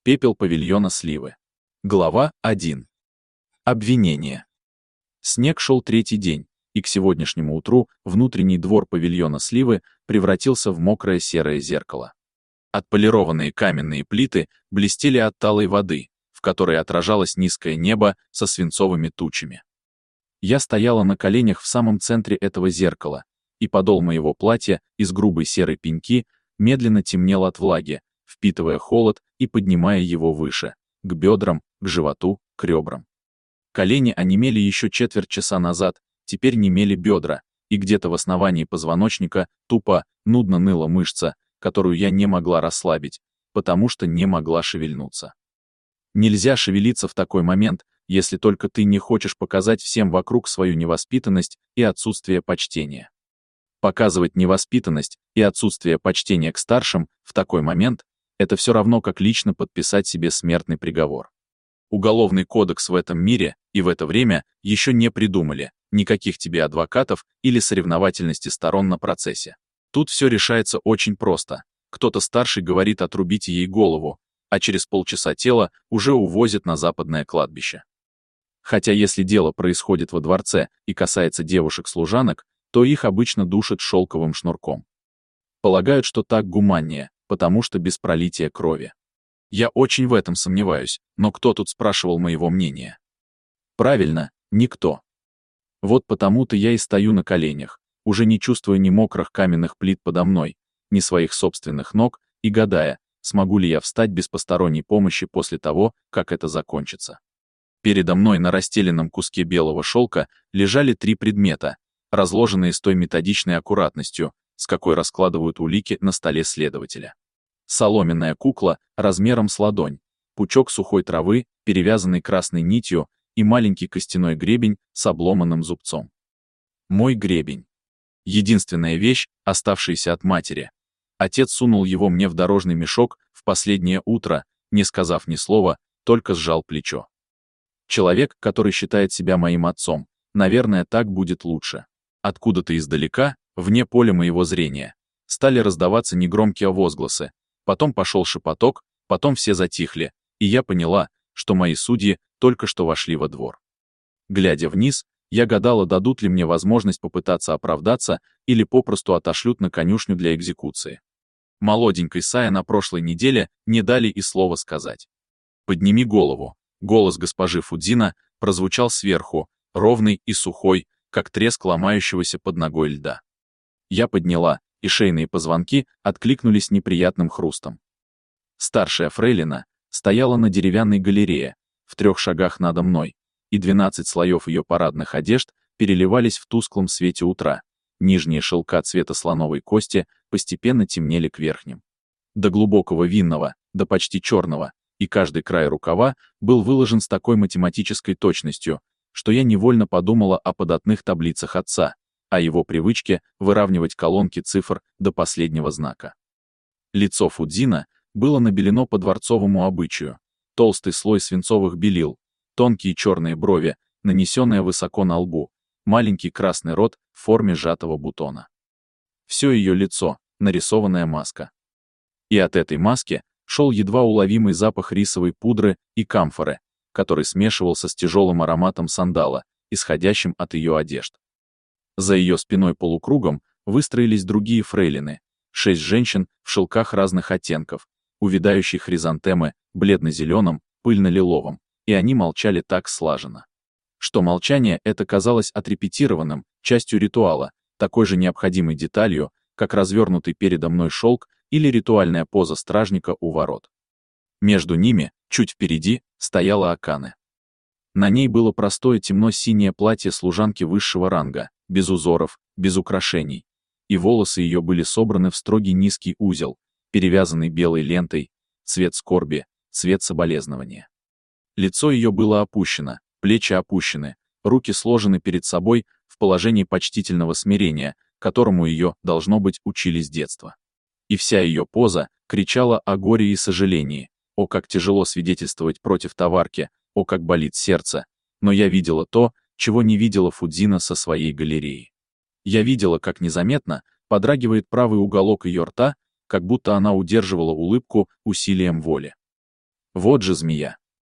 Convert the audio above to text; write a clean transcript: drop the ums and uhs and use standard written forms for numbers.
Пепел павильона Сливы. Глава 1. Обвинение. Снег шел третий день, и к сегодняшнему утру внутренний двор павильона Сливы превратился в мокрое серое зеркало. Отполированные каменные плиты блестели от талой воды, в которой отражалось низкое небо со свинцовыми тучами. Я стояла на коленях в самом центре этого зеркала, и подол моего платья из грубой серой пеньки медленно темнел от влаги, впитывая холод и поднимая его выше, к бедрам, к животу, к ребрам. Колени онемели еще четверть часа назад, теперь немели бедра, и где-то в основании позвоночника тупо, нудно ныла мышца, которую я не могла расслабить, потому что не могла шевельнуться. Нельзя шевелиться в такой момент, если только ты не хочешь показать всем вокруг свою невоспитанность и отсутствие почтения. Показывать невоспитанность и отсутствие почтения к старшим в такой момент — это все равно, как лично подписать себе смертный приговор. Уголовный кодекс в этом мире и в это время еще не придумали, никаких тебе адвокатов или соревновательности сторон на процессе. Тут все решается очень просто. Кто-то старший говорит: отрубите ей голову, а через полчаса тело уже увозят на западное кладбище. Хотя если дело происходит во дворце и касается девушек-служанок, то их обычно душат шелковым шнурком. Полагают, что так гуманнее, потому что без пролития крови. Я очень в этом сомневаюсь, но кто тут спрашивал моего мнения? Правильно, никто. Вот потому-то я и стою на коленях, уже не чувствуя ни мокрых каменных плит подо мной, ни своих собственных ног, и гадая, смогу ли я встать без посторонней помощи после того, как это закончится. Передо мной на расстеленном куске белого шелка лежали 3 предмета, разложенные с той методичной аккуратностью, с какой раскладывают улики на столе следователя. Соломенная кукла размером с ладонь, пучок сухой травы, перевязанный красной нитью, и маленький костяной гребень с обломанным зубцом. Мой гребень. Единственная вещь, оставшаяся от матери. Отец сунул его мне в дорожный мешок в последнее утро, не сказав ни слова, только сжал плечо. Человек, который считает себя моим отцом, наверное, так будет лучше. Откуда-то издалека, вне поля моего зрения, стали раздаваться негромкие возгласы, потом пошел шепоток, потом все затихли, и я поняла, что мои судьи только что вошли во двор. Глядя вниз, я гадала, дадут ли мне возможность попытаться оправдаться или попросту отошлют на конюшню для экзекуции. Молоденькой Сае на прошлой неделе не дали и слова сказать. «Подними голову». Голос госпожи Фудзина прозвучал сверху, ровный и сухой, как треск ломающегося под ногой льда. Я подняла, и шейные позвонки откликнулись неприятным хрустом. Старшая фрейлина стояла на деревянной галерее, в 3 шагах надо мной, и 12 слоев ее парадных одежд переливались в тусклом свете утра. Нижние шелка цвета слоновой кости постепенно темнели к верхним. До глубокого винного, до почти черного, и каждый край рукава был выложен с такой математической точностью, что я невольно подумала о податных таблицах отца, о его привычке выравнивать колонки цифр до последнего знака. Лицо Фудзина было набелено по дворцовому обычаю, толстый слой свинцовых белил, тонкие черные брови, нанесенные высоко на лбу, маленький красный рот в форме сжатого бутона. Все ее лицо — нарисованная маска. И от этой маски шел едва уловимый запах рисовой пудры и камфоры, который смешивался с тяжелым ароматом сандала, исходящим от ее одежд. За ее спиной полукругом выстроились другие фрейлины, 6 женщин в шелках разных оттенков, увядающие хризантемы бледно-зеленым, пыльно-лиловым, и они молчали так слаженно, что молчание это казалось отрепетированным, частью ритуала, такой же необходимой деталью, как развернутый передо мной шелк или ритуальная поза стражника у ворот. Между ними, чуть впереди, стояла Акане. На ней было простое темно-синее платье служанки высшего ранга, без узоров, без украшений, и волосы ее были собраны в строгий низкий узел, перевязанный белой лентой, цвет скорби, цвет соболезнования. Лицо ее было опущено, плечи опущены, руки сложены перед собой в положении почтительного смирения, которому ее, должно быть, учили с детства. И вся ее поза кричала о горе и сожалении, о, как тяжело свидетельствовать против товарки, о, как болит сердце, но я видела то, чего не видела Фудзина со своей галереи. Я видела, как незаметно подрагивает правый уголок ее рта, как будто она удерживала улыбку усилием воли. Вот же змея.